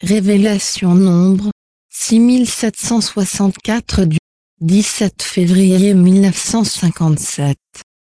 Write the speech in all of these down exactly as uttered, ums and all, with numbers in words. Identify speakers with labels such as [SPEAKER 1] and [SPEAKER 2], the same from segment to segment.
[SPEAKER 1] Révélation nombre six mille sept cent soixante-quatre du dix-sept février mille neuf cent cinquante-sept.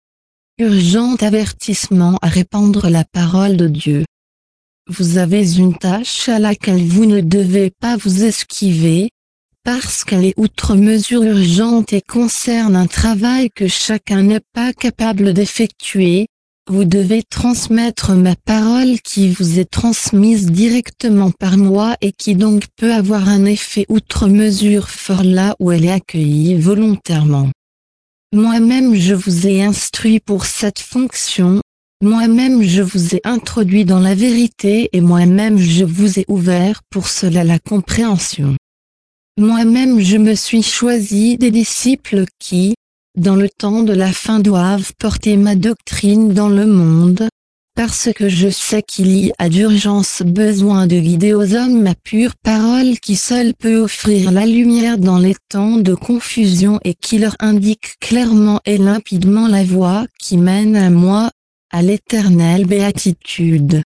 [SPEAKER 1] Urgent avertissement à répandre la parole de Dieu. Vous avez une tâche à laquelle vous ne devez pas vous esquiver, parce qu'elle est outre mesure urgente et concerne un travail que chacun n'est pas capable d'effectuer. Vous devez transmettre ma parole qui vous est transmise directement par moi et qui donc peut avoir un effet outre mesure fort là où elle est accueillie volontairement. Moi-même je vous ai instruit pour cette fonction, moi-même je vous ai introduit dans la vérité et moi-même je vous ai ouvert pour cela la compréhension. Moi-même je me suis choisi des disciples qui, dans le temps de la fin doivent porter ma doctrine dans le monde, parce que je sais qu'il y a d'urgence besoin de guider aux hommes ma pure parole qui seule peut offrir la lumière dans les temps de confusion et qui leur indique clairement et limpidement la voie qui mène à moi, à l'éternelle béatitude.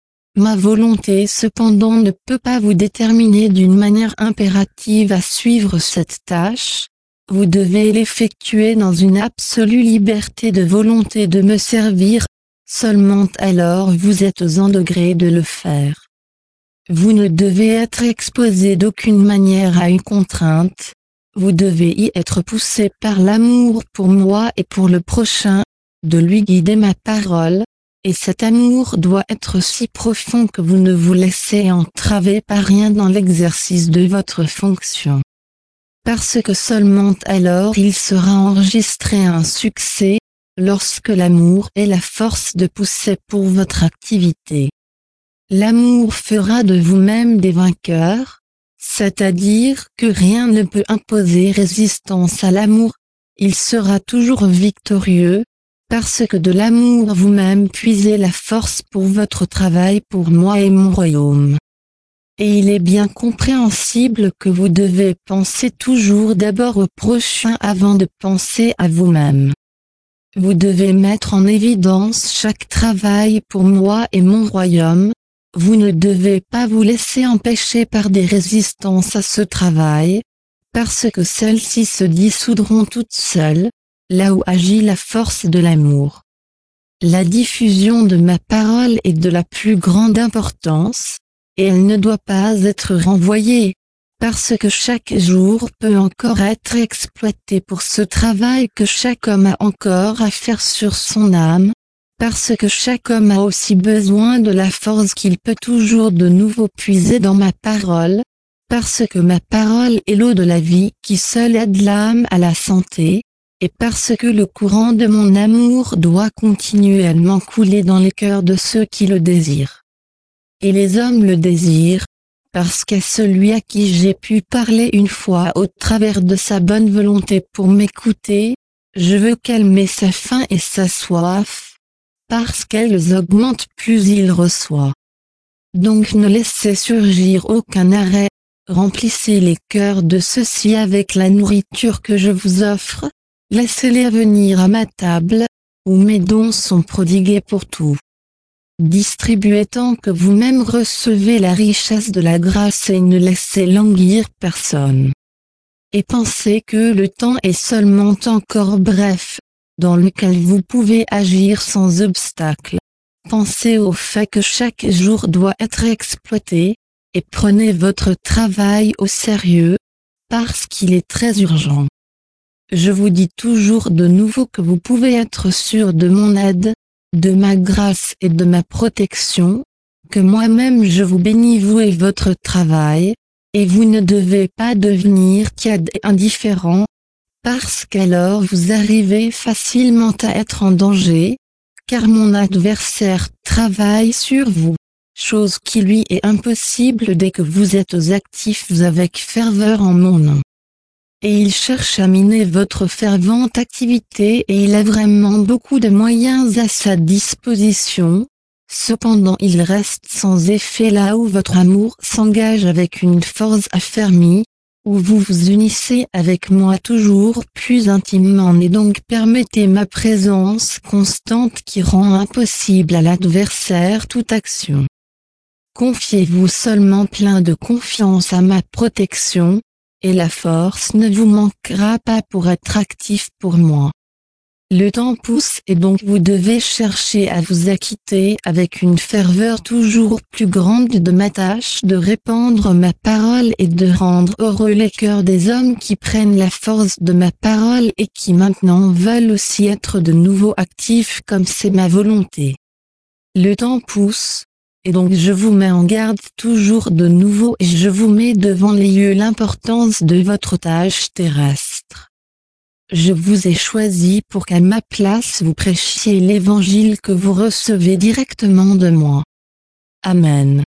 [SPEAKER 1] Ma volonté cependant ne peut pas vous déterminer d'une manière impérative à suivre cette tâche. Vous devez l'effectuer dans une absolue liberté de volonté de me servir, seulement alors vous êtes en degré de le faire. Vous ne devez être exposé d'aucune manière à une contrainte, vous devez y être poussé par l'amour pour moi et pour le prochain, de lui guider ma parole, et cet amour doit être si profond que vous ne vous laissez entraver par rien dans l'exercice de votre fonction. Parce que seulement alors il sera enregistré un succès, lorsque l'amour est la force de pousser pour votre activité. L'amour fera de vous-même des vainqueurs, c'est-à-dire que rien ne peut imposer résistance à l'amour, il sera toujours victorieux, parce que de l'amour vous-même puisez la force pour votre travail pour moi et mon royaume. Et il est bien compréhensible que vous devez penser toujours d'abord au prochain avant de penser à vous-même. Vous devez mettre en évidence chaque travail pour moi et mon royaume, vous ne devez pas vous laisser empêcher par des résistances à ce travail, parce que celles-ci se dissoudront toutes seules, là où agit la force de l'amour. La diffusion de ma parole est de la plus grande importance, et elle ne doit pas être renvoyée, parce que chaque jour peut encore être exploité pour ce travail que chaque homme a encore à faire sur son âme, parce que chaque homme a aussi besoin de la force qu'il peut toujours de nouveau puiser dans ma parole, parce que ma parole est l'eau de la vie qui seule aide l'âme à la santé, et parce que le courant de mon amour doit continuellement couler dans les cœurs de ceux qui le désirent. Et les hommes le désirent, parce qu'à celui à qui j'ai pu parler une fois au travers de sa bonne volonté pour m'écouter, je veux calmer sa faim et sa soif, parce qu'elles augmentent plus il reçoit. Donc ne laissez surgir aucun arrêt, remplissez les cœurs de ceux-ci avec la nourriture que je vous offre, laissez-les venir à ma table, où mes dons sont prodigués pour tout. Distribuez tant que vous-même recevez la richesse de la grâce et ne laissez languir personne. Et pensez que le temps est seulement encore bref, dans lequel vous pouvez agir sans obstacle. Pensez au fait que chaque jour doit être exploité, et prenez votre travail au sérieux, parce qu'il est très urgent. Je vous dis toujours de nouveau que vous pouvez être sûr de mon aide, de ma grâce et de ma protection, que moi-même je vous bénis vous et votre travail, et vous ne devez pas devenir tiède et indifférent, parce qu'alors vous arrivez facilement à être en danger, car mon adversaire travaille sur vous, chose qui lui est impossible dès que vous êtes actifs avec ferveur en mon nom. Et il cherche à miner votre fervente activité et il a vraiment beaucoup de moyens à sa disposition, cependant il reste sans effet là où votre amour s'engage avec une force affermie, où vous vous unissez avec moi toujours plus intimement et donc permettez ma présence constante qui rend impossible à l'adversaire toute action. Confiez-vous seulement plein de confiance à ma protection, et la force ne vous manquera pas pour être actif pour moi. Le temps pousse et donc vous devez chercher à vous acquitter avec une ferveur toujours plus grande de ma tâche de répandre ma parole et de rendre heureux les cœurs des hommes qui prennent la force de ma parole et qui maintenant veulent aussi être de nouveau actifs comme c'est ma volonté. Le temps pousse, et donc je vous mets en garde toujours de nouveau et je vous mets devant les yeux l'importance de votre tâche terrestre. Je vous ai choisi pour qu'à ma place vous prêchiez l'évangile que vous recevez directement de moi. Amen.